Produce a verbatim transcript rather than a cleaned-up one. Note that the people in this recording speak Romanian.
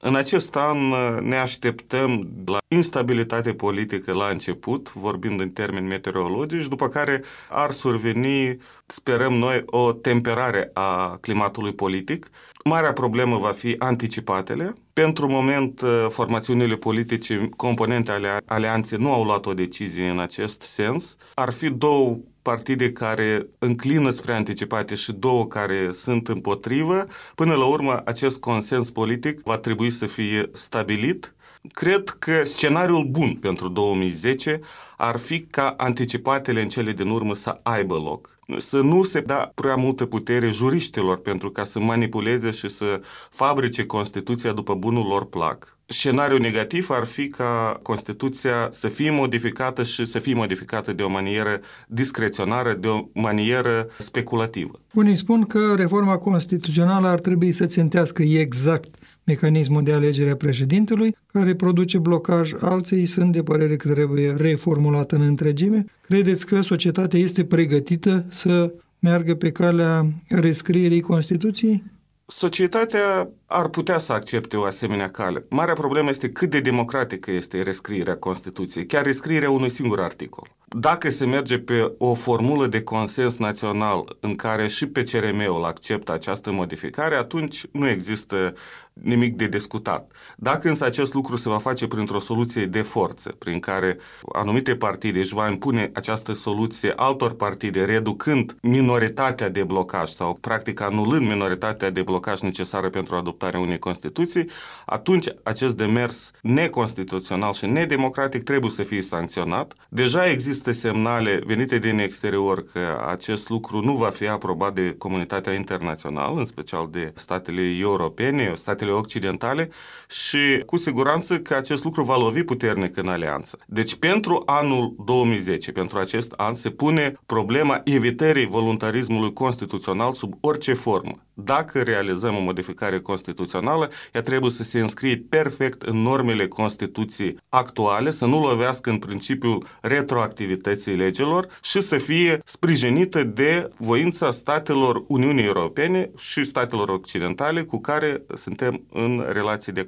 În acest an ne așteptăm la instabilitate politică la început, vorbind în termeni meteorologici, după care ar surveni, sperăm noi, o temperare a climatului politic. Marea problemă va fi anticipatele. Pentru moment, formațiunile politice, componente ale alianței, nu au luat o decizie în acest sens. Ar fi două partide care înclină spre anticipate și două care sunt împotrivă. Până la urmă, acest consens politic va trebui să fie stabilit. Cred că scenariul bun pentru două mii zece ar fi ca anticipatele în cele din urmă să aibă loc. Să nu se dea prea multă putere juriștilor pentru ca să manipuleze și să fabrice Constituția după bunul lor plac. Scenariul negativ ar fi ca Constituția să fie modificată și să fie modificată de o manieră discreționară, de o manieră speculativă. Unii spun că reforma constituțională ar trebui să țintească exact mecanismul de alegere a președintelui, care produce blocaj. Alții sunt de părere că trebuie reformulată în întregime. Credeți că societatea este pregătită să meargă pe calea rescrierii Constituției? Societatea ar putea să accepte o asemenea cale. Marea problemă este cât de democratică este rescrierea Constituției, chiar rescrierea unui singur articol. Dacă se merge pe o formulă de consens național în care și P C R M-ul acceptă această modificare, atunci nu există nimic de discutat. Dacă însă acest lucru se va face printr-o soluție de forță, prin care anumite partide își va impune această soluție altor partide, reducând minoritatea de blocaj sau practic anulând minoritatea de blocaj necesară pentru adoptarea unei Constituții, atunci acest demers neconstituțional și nedemocratic trebuie să fie sancționat. Deja există semnale venite din exterior că acest lucru nu va fi aprobat de comunitatea internațională, în special de statele europene, statele occidentale, și cu siguranță că acest lucru va lovi puternic în alianță. Deci pentru anul două mii zece, pentru acest an, se pune problema evitării voluntarismului constituțional sub orice formă. Dacă realizăm o modificare constituțională, ea trebuie să se înscrie perfect în normele Constituției actuale, să nu lovească în principiul retroactivității legilor și să fie sprijinită de voința statelor Uniunii Europene și statelor occidentale cu care suntem în relații de